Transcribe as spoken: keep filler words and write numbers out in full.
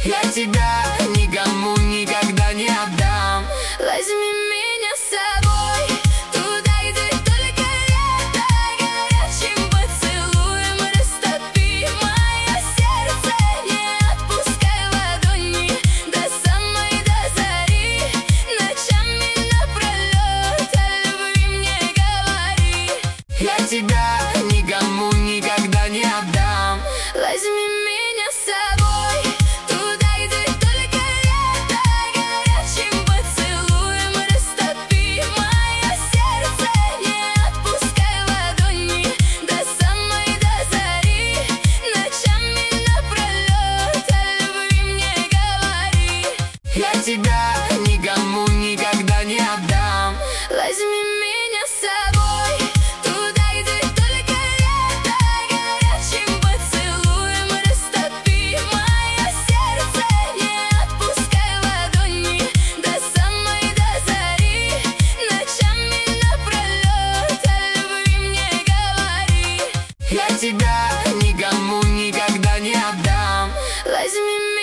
Я тебя никому никогда не отдам. Возьми меня с собой туда, где только лето. Горячим поцелуем растопи мое сердце. Не отпускай ладони до самой до зари. Ночами напролет о любви мне говори. Я тебя никому никогда не отдам. Возьми меня с собой туда, где только лето. Горячим поцелуем растопи мое сердце. Не отпускай ладони до самой до зари. Ночами напролет о любви мне говори. Я тебя никому никогда не отдам. Возьми меня с собой туда, где только лето. Горячим поцелуем растопи мое сердце. Не отпускай ладони до самой до зари. Ночами напролет о любви мне говори. Я тебя никому никогда не отдам. Возьми меня.